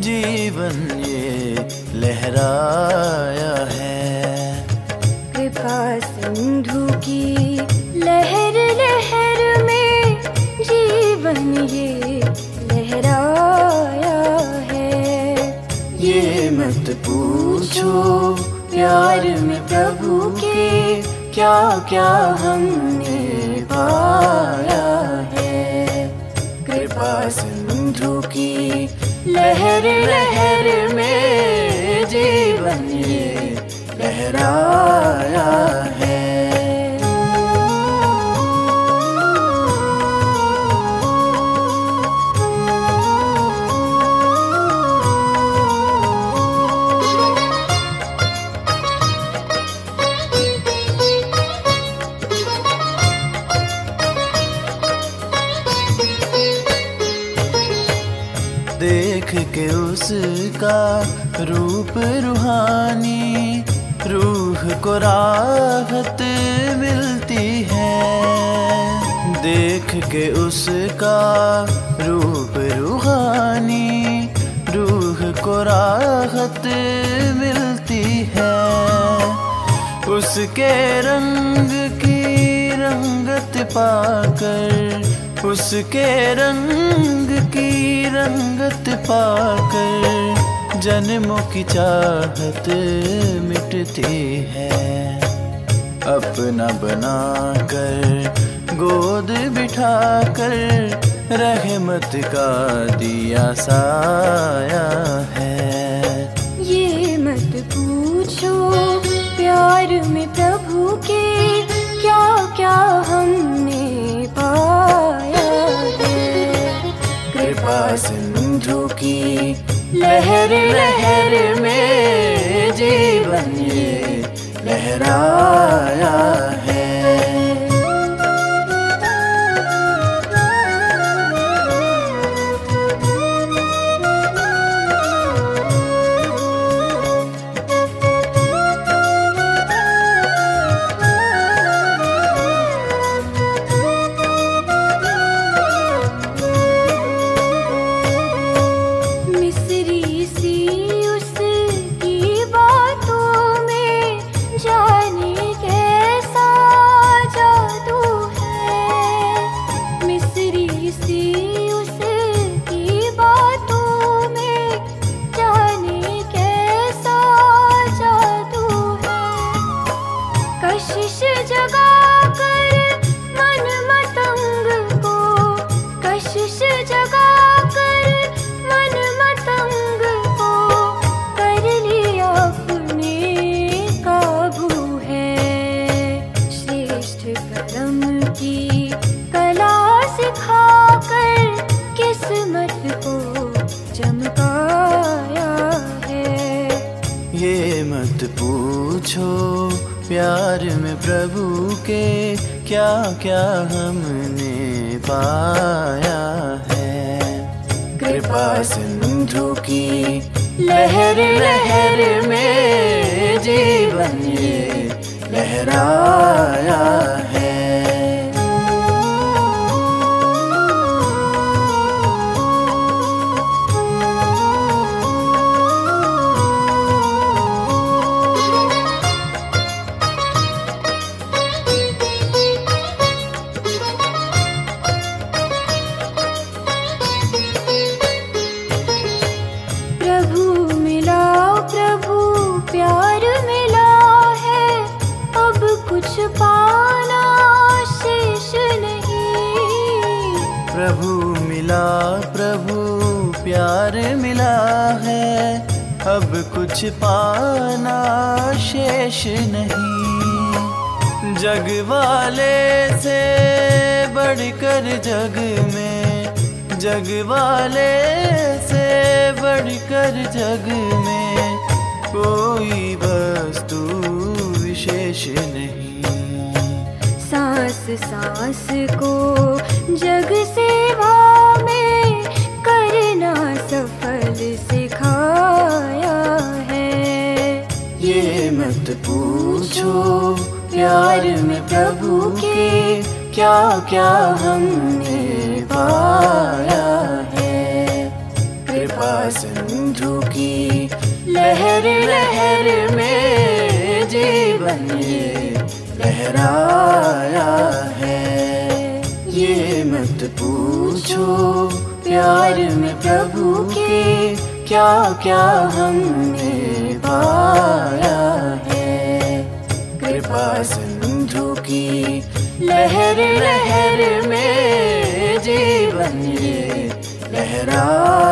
जीवन ये लहराया है। कृपा सिंधु की लहर लहर में जीवन ये लहराया है। ये मत पूछो प्यार में प्रभु के क्या क्या हमने पाया है। कृपा सिंधु की लहर लहर में जीवन ये लहराया है। देख के उसका रूप रूहानी, रूह को राहत मिलती है। देख के उसका रूप रूहानी, रूह को राहत मिलती है। उसके रंग की रंगत पाकर, उसके रंग की रंगत पाकर जन्मों की चाहत मिटती है। अपना बनाकर गोद बिठाकर रहमत का दिया साया है। ये मत पूछो प्यार में प्रभु के क्या क्या हमने पाया है। कृपा सिंधु की लहर लहर में जीवन ये लहराया है। ये मत पूछो प्यार में प्रभु के क्या क्या हमने पाया है। कृपा सिंधु की लहर लहर में जीवन ये लहराया है। प्रभु मिला प्रभु प्यार मिला है, अब कुछ पाना शेष नहीं। जग वाले से बढ़कर जग में, जग वाले से बढ़कर जग में कोई वस्तु विशेष नहीं। सांस सांस को जग सेवा में करना सफल सिखाया है। ये मत पूछो प्यार में प्रभु के क्या क्या हमने पाया है। कृपा कृपा सिंधु की लहर लहर में जीवन ये लहराया है। ये मत पूछो प्यार में प्रभु के क्या क्या हमने पाया है। कृपा सिंधु की लहर लहर में जीवन ये लहरा